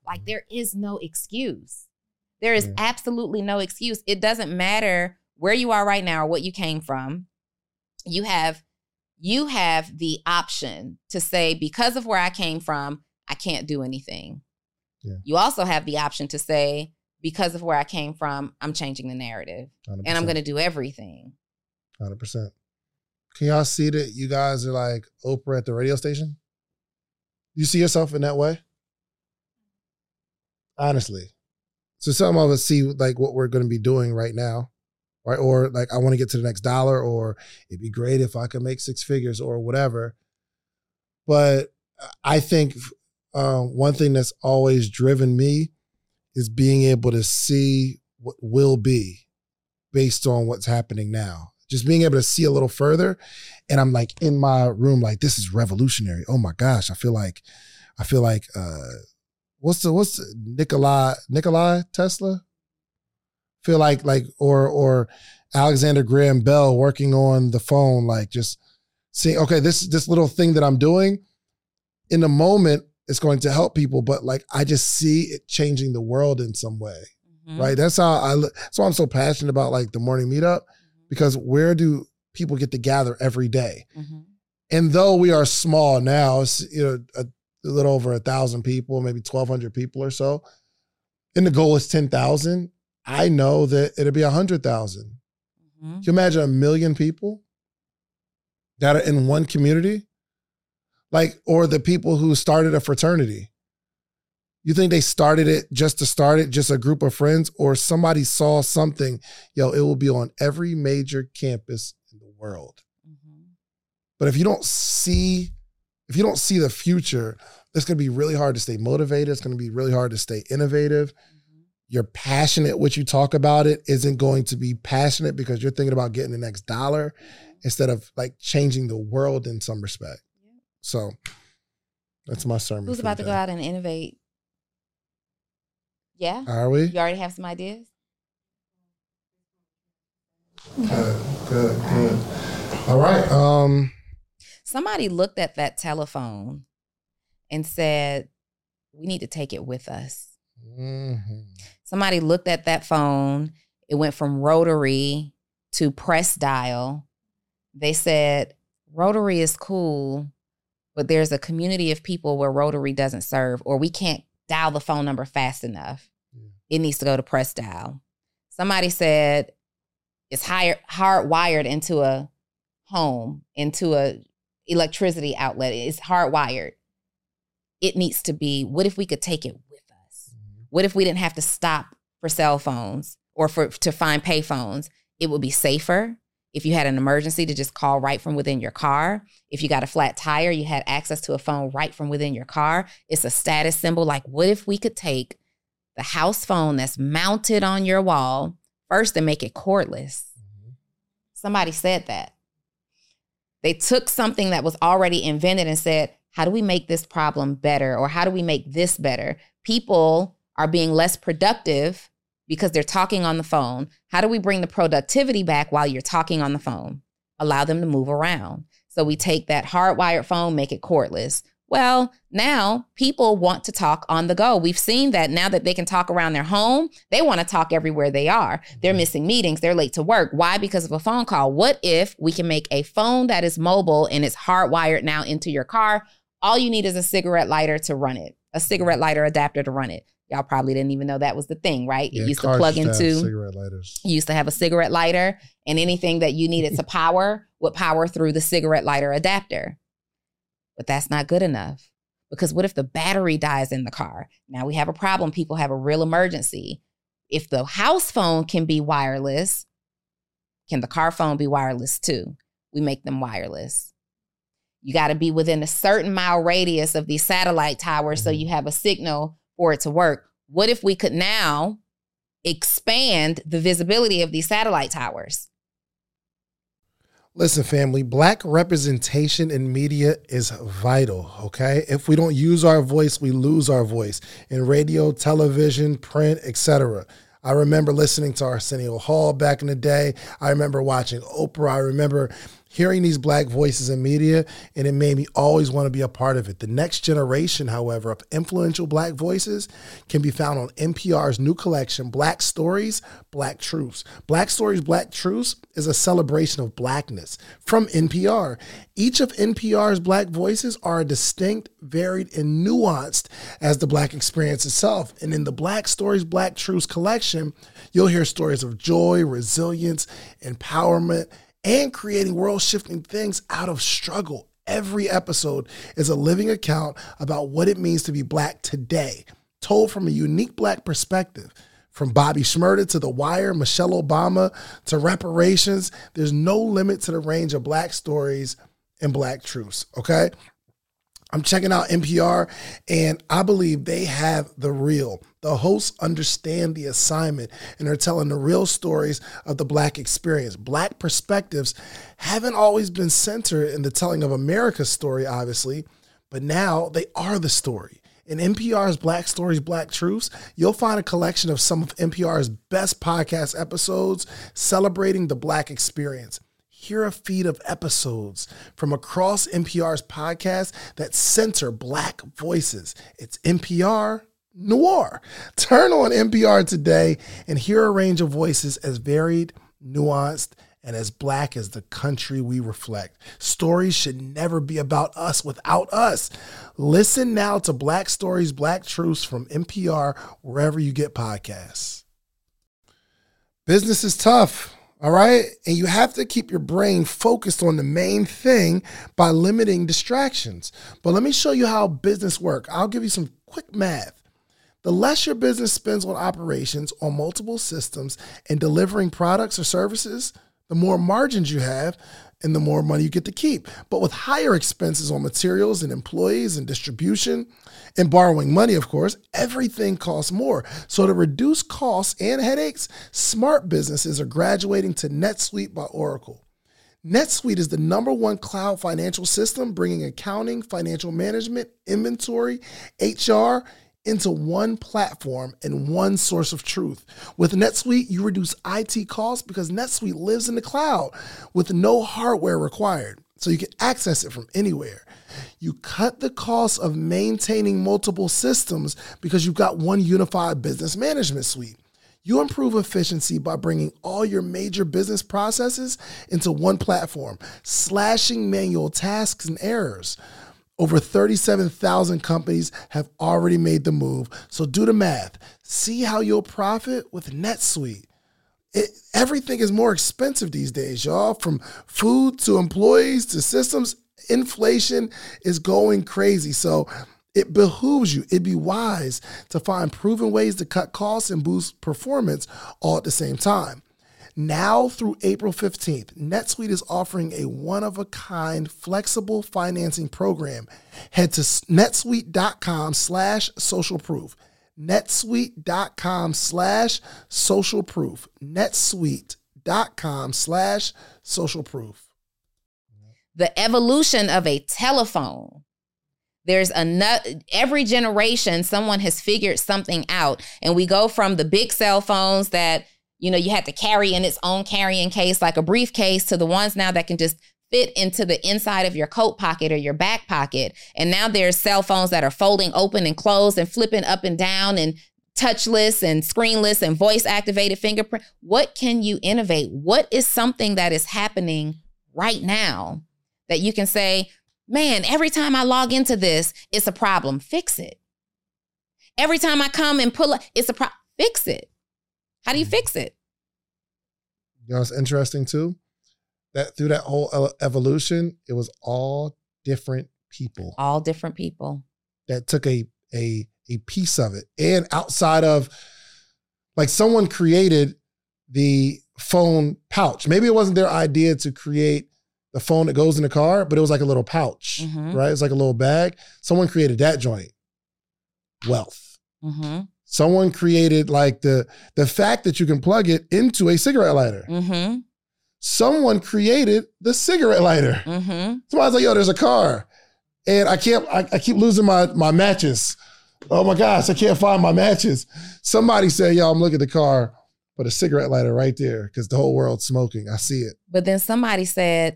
Like, there is no excuse. There is absolutely no excuse. It doesn't matter where you are right now or what you came from. You have the option to say, because of where I came from, I can't do anything. Yeah. You also have the option to say, because of where I came from, I'm changing the narrative 100%. And I'm going to do everything. 100%. Can y'all see that you guys are like Oprah at the radio station? You see yourself in that way? Honestly. So some of us see like what we're going to be doing right now, right? Or like, I want to get to the next dollar, or it'd be great if I could make 6 figures or whatever. But I think one thing that's always driven me is being able to see what will be based on what's happening now. Just being able to see a little further. And I'm like in my room, like, this is revolutionary. Oh my gosh. I feel like what's Nikola Tesla? Feel like or Alexander Graham Bell working on the phone, like just seeing, okay, this little thing that I'm doing in the moment is going to help people, but like I just see it changing the world in some way. Right? That's why I'm so passionate about like the morning meetup. Because where do people get to gather every day? And though we are small now, it's a little over 1,000 people, maybe 1,200 people or so, and the goal is 10,000. I know that it'll be 100,000. Can you imagine 1 million people that are in one community? Like, or the people who started a fraternity. You think they started it just to start it, just a group of friends, or somebody saw something, it will be on every major campus in the world. But if you don't see the future, it's going to be really hard to stay motivated. It's going to be really hard to stay innovative. You're passionate, what you talk about it isn't going to be passionate because you're thinking about getting the next dollar instead of like changing the world in some respect. So that's my sermon. Who's about to go out and innovate? Yeah. Are we? You already have some ideas? Good. All right. Somebody looked at that telephone and said, we need to take it with us. Somebody looked at that phone. It went from rotary to press dial. They said, rotary is cool, but there's a community of people where rotary doesn't serve, or we can't dial the phone number fast enough. It needs to go to press dial. Somebody said it's hardwired into a home, into a electricity outlet. It's hardwired. It needs to be, what if we could take it with us? What if we didn't have to stop for cell phones or to find pay phones? It would be safer if you had an emergency to just call right from within your car. If you got a flat tire, you had access to a phone right from within your car. It's a status symbol. Like, what if we could take the house phone that's mounted on your wall first and make it cordless? Somebody said that. They took something that was already invented and said, how do we make this problem better? Or how do we make this better? People are being less productive because they're talking on the phone. How do we bring the productivity back while you're talking on the phone? Allow them to move around. So we take that hardwired phone, make it cordless. Well, now people want to talk on the go. We've seen that now that they can talk around their home, they want to talk everywhere they are. They're missing meetings. They're late to work. Why? Because of a phone call. What if we can make a phone that is mobile and it's hardwired now into your car? All you need is a cigarette lighter to run it, a cigarette lighter adapter to run it. Y'all probably didn't even know that was the thing, right? Yeah, it used to plug into cigarette lighters. You used to have a cigarette lighter, and anything that you needed to power would power through the cigarette lighter adapter. But that's not good enough, because what if the battery dies in the car? Now we have a problem. People have a real emergency. If the house phone can be wireless, can the car phone be wireless too? We make them wireless. You got to be within a certain mile radius of these satellite towers so you have a signal for it to work. What if we could now expand the visibility of these satellite towers? Listen, family, Black representation in media is vital, okay? If we don't use our voice, we lose our voice in radio, television, print, etc. I remember listening to Arsenio Hall back in the day. I remember watching Oprah. I remember hearing these Black voices in media, and it made me always want to be a part of it. The next generation, however, of influential Black voices can be found on NPR's new collection, Black Stories, Black Truths. Black Stories, Black Truths is a celebration of Blackness from NPR. Each of NPR's Black voices are distinct, varied, and nuanced as the Black experience itself. And in the Black Stories, Black Truths collection, you'll hear stories of joy, resilience, empowerment, and creating world-shifting things out of struggle. Every episode is a living account about what it means to be Black today, told from a unique Black perspective. From Bobby Shmurda to The Wire, Michelle Obama to reparations, there's no limit to the range of Black stories and Black truths, okay? I'm checking out NPR, and I believe they have the real. The hosts understand the assignment, and they're telling the real stories of the Black experience. Black perspectives haven't always been centered in the telling of America's story, obviously, but now they are the story. In NPR's Black Stories, Black Truths, you'll find a collection of some of NPR's best podcast episodes celebrating the Black experience. Hear a feed of episodes from across NPR's podcasts that center Black voices. It's NPR Noir. Turn on NPR today and hear a range of voices as varied, nuanced, and as Black as the country we reflect. Stories should never be about us without us. Listen now to Black Stories, Black Truths from NPR wherever you get podcasts. Business is tough. All right. And you have to keep your brain focused on the main thing by limiting distractions. But let me show you how business works. I'll give you some quick math. The less your business spends on operations on multiple systems and delivering products or services, the more margins you have and the more money you get to keep. But with higher expenses on materials and employees and distribution and borrowing money, of course, everything costs more. So to reduce costs and headaches, smart businesses are graduating to NetSuite by Oracle. NetSuite is the #1 cloud financial system, bringing accounting, financial management, inventory, HR, into one platform and one source of truth. With NetSuite, you reduce IT costs because NetSuite lives in the cloud with no hardware required, so you can access it from anywhere. You cut the cost of maintaining multiple systems because you've got one unified business management suite. You improve efficiency by bringing all your major business processes into one platform, slashing manual tasks and errors. Over 37,000 companies have already made the move. So do the math. See how you'll profit with NetSuite. Everything is more expensive these days, y'all. From food to employees to systems, inflation is going crazy. So it behooves you, it'd be wise to find proven ways to cut costs and boost performance all at the same time. Now through April 15th, NetSuite is offering a one-of-a-kind flexible financing program. Head to netsuite.com/socialproof. netsuite.com/socialproof. netsuite.com/socialproof. The evolution of a telephone. There's every generation, someone has figured something out. And we go from the big cell phones that you had to carry in its own carrying case, like a briefcase, to the ones now that can just fit into the inside of your coat pocket or your back pocket. And now there's cell phones that are folding open and closed and flipping up and down and touchless and screenless and voice activated fingerprint. What can you innovate? What is something that is happening right now that you can say, man, every time I log into this, it's a problem. Fix it. Every time I come and pull up, it's a problem. Fix it. How do you fix it? It's interesting too, that through that whole evolution, it was all different people. All different people. That took a piece of it. And outside of, like, someone created the phone pouch. Maybe it wasn't their idea to create the phone that goes in the car, but it was like a little pouch, right? It's like a little bag. Someone created that joint. Wealth. Mm-hmm. Someone created like the fact that you can plug it into a cigarette lighter. Mm-hmm. Someone created the cigarette lighter. Mm-hmm. Somebody's like, yo, there's a car. And I keep losing my matches. Oh my gosh, I can't find my matches. Somebody said, yo, I'm looking at the car, but a cigarette lighter right there because the whole world's smoking. I see it. But then somebody said,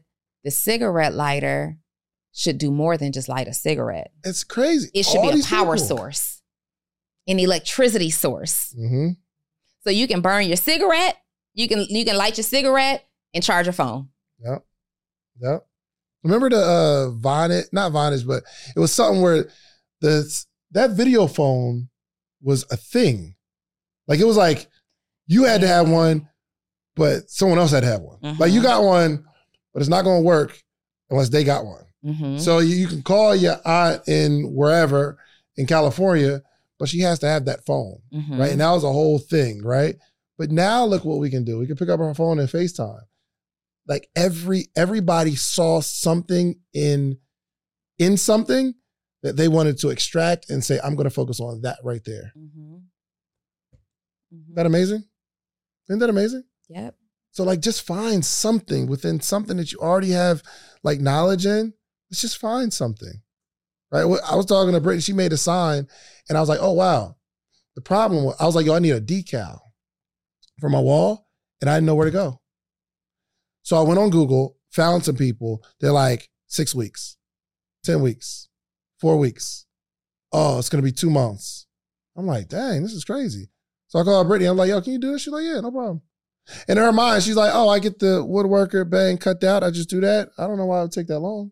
the cigarette lighter should do more than just light a cigarette. It's crazy. It should be a power source, an electricity source. Mm-hmm. So you can burn your cigarette, you can light your cigarette and charge your phone. Yep. Remember the Vonage, not Vonage, but it was something where that video phone was a thing. Like it was like you had to have one, but someone else had to have one. Mm-hmm. Like you got one, but it's not going to work unless they got one. Mm-hmm. So you can call your aunt in wherever in California, but she has to have that phone, Mm-hmm. right? And that was a whole thing, right? But now look what we can do. We can pick up our phone and FaceTime. Like everybody saw something in something that they wanted to extract and say, I'm going to focus on that right there. Mm-hmm. Mm-hmm. Isn't that amazing? Isn't that amazing? Yep. So like just find something within something that you already have like knowledge in. Let's just find something, right? I was talking to Brittany, she made a sign and I was like, oh, wow. The problem was, I was like, yo, I need a decal for my wall and I didn't know where to go. So I went on Google, found some people. They're like 6 weeks, 10 weeks, 4 weeks. Oh, it's going to be 2 months. I'm like, dang, this is crazy. So I called Brittany. I'm like, yo, can you do this? She's like, yeah, no problem. In her mind, she's like, oh, I get the woodworker bang cut out. I just do that. I don't know why it would take that long.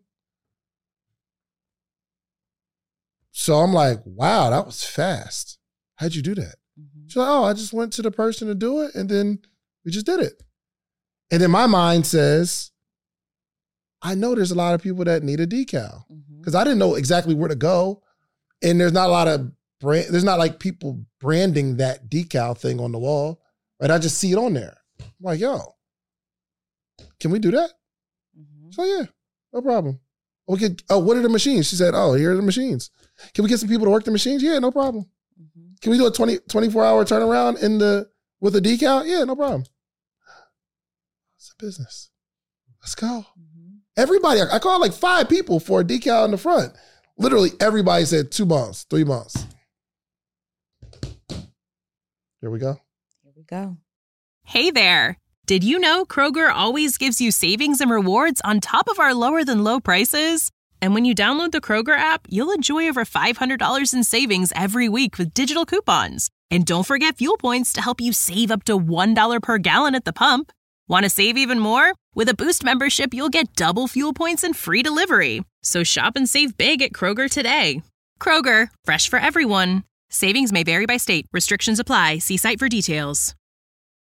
So I'm like, wow, that was fast. How'd you do that? Mm-hmm. She's like, oh, I just went to the person to do it and then we just did it. And then my mind says, I know there's a lot of people that need a decal because I didn't know exactly where to go. And there's not a lot of there's not like people branding that decal thing on the wall, right? I just see it on there. I'm like, yo, can we do that? Mm-hmm. So yeah, no problem. What are the machines? She said, oh, here are the machines. Can we get some people to work the machines? Yeah, no problem. Mm-hmm. Can we do a 24-hour turnaround with a decal? Yeah, no problem. It's a business. Let's go. Mm-hmm. Everybody, I called like 5 people for a decal in the front. Literally everybody said 2 months, 3 months. Here we go. Here we go. Hey there. Did you know Kroger always gives you savings and rewards on top of our lower than low prices? And when you download the Kroger app, you'll enjoy over $500 in savings every week with digital coupons. And don't forget fuel points to help you save up to $1 per gallon at the pump. Want to save even more? With a Boost membership, you'll get double fuel points and free delivery. So shop and save big at Kroger today. Kroger, fresh for everyone. Savings may vary by state. Restrictions apply. See site for details.